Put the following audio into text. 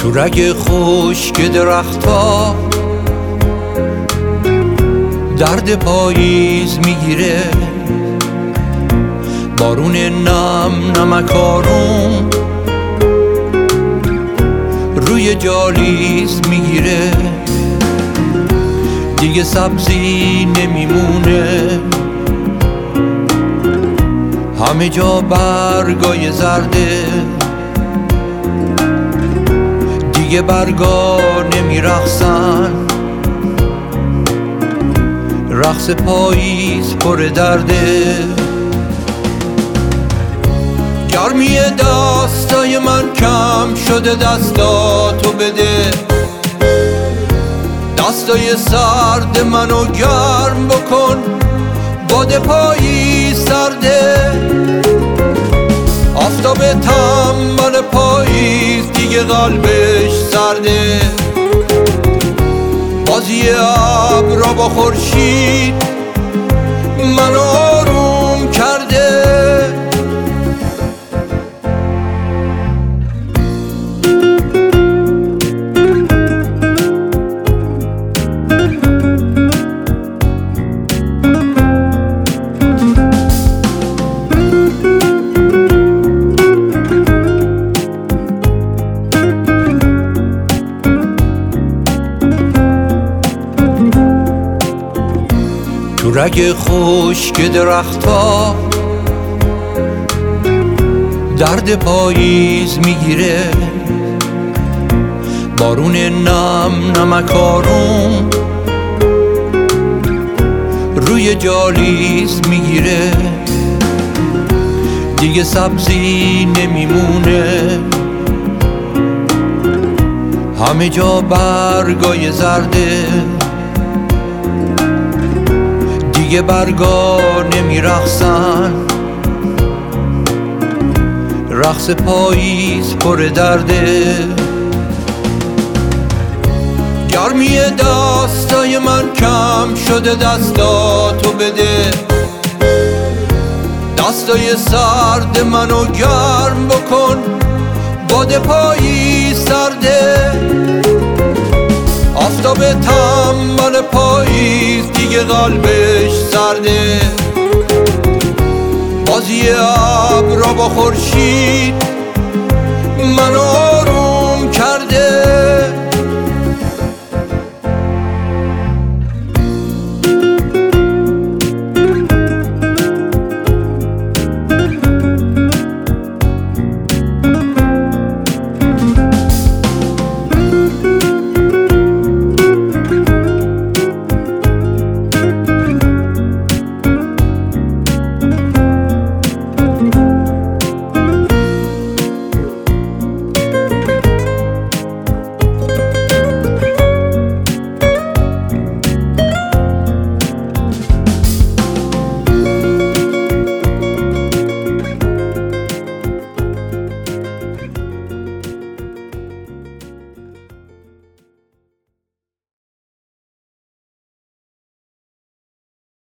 تو رگ خشک درخت‌ها درد پاییز میگیره، بارون نم نمکارون روی جالیز میگیره، دیگه سبزی نمیمونه، همه جا برگای زرده، دیگه برگا نمیرقصن، رقص پاییز پر درده. گرمی دستای من کم شده، دستاتو بده، دستای سرد منو گرم بکن، باد پاییز سرده، آفتاب تنبل پاییز دیگه قلبش سرده، بازی ابرا با خورشید منو آروم کرده. تو رگ خشک درخت‌ها درد پاییز میگیره، بارون نم نمکارون روی جالیز میگیره، دیگه سبزی نمیمونه، همه جا برگای زرده، دیگه برگا نمیرقصن، رقص پاییز پر درده. گرمی دستای من کم شده، دستاتو بده، دستای سرد منو گرم بکن، باد پاییز سرده، آفتاب تنبل پاییز دیگه قلبش سرده، بازی ابرا با خورشید منو